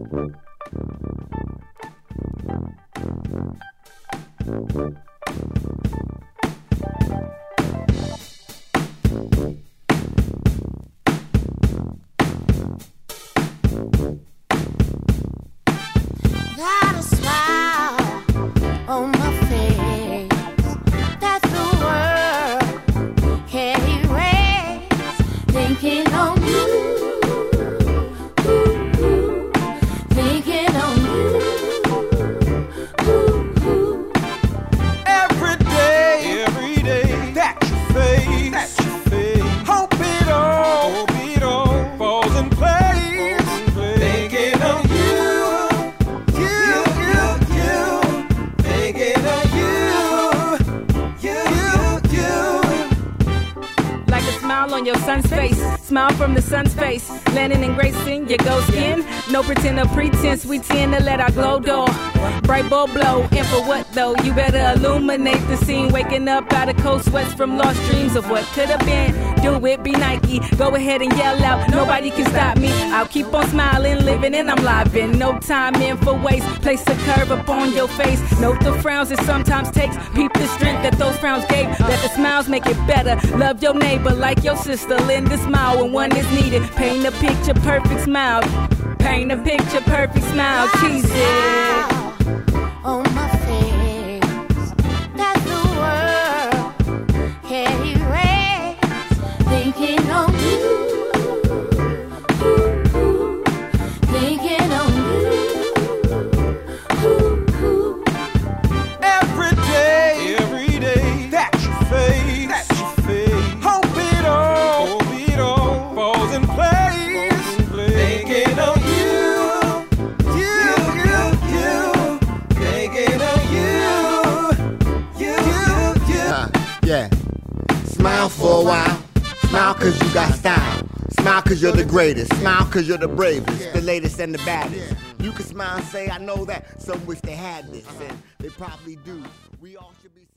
Got a smile on my face that the world can't erase. Thinking on you, thinking on you. Every day that you face, hope it all falls in place. Thinking on you, thinking on you. Like a smile on your son's face, smile from the sun's face, landing and gracing your gold skin. No pretend or pretense, we tend to let our glow door bright bulb blow. And for what though? You better illuminate the scene. Waking up out of cold sweats from lost dreams of what could have been. Do it, be Nike. Go ahead and yell out. Nobody can stop me. I'll keep on smiling, living, and I'm live in. No time in for waste. Place a curve upon your face. Note the frowns it sometimes takes. Peep the strength that those frowns gave. Let the smiles make it better. Love your neighbor like your sister. Lend a smile when one is needed. Paint a picture, perfect smile. Paint a picture, perfect smile. Cheese it. On my face that the world can't erase. Thinking on you, thinking on you. Every day that you face, hope it all falls in place. Thinking on you. Yeah. Smile for a while. Smile cause you got style. Smile cause you're the greatest. Smile cause you're the bravest, the latest and the baddest. You can smile and say, I know that. Some wish they had this, and they probably do. We all should be